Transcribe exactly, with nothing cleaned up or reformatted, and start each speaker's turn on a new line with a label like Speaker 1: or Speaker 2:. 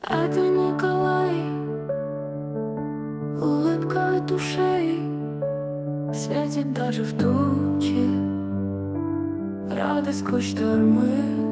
Speaker 1: Это Николай, улыбка от ушей светит даже в тучи, радость сквозь штормы.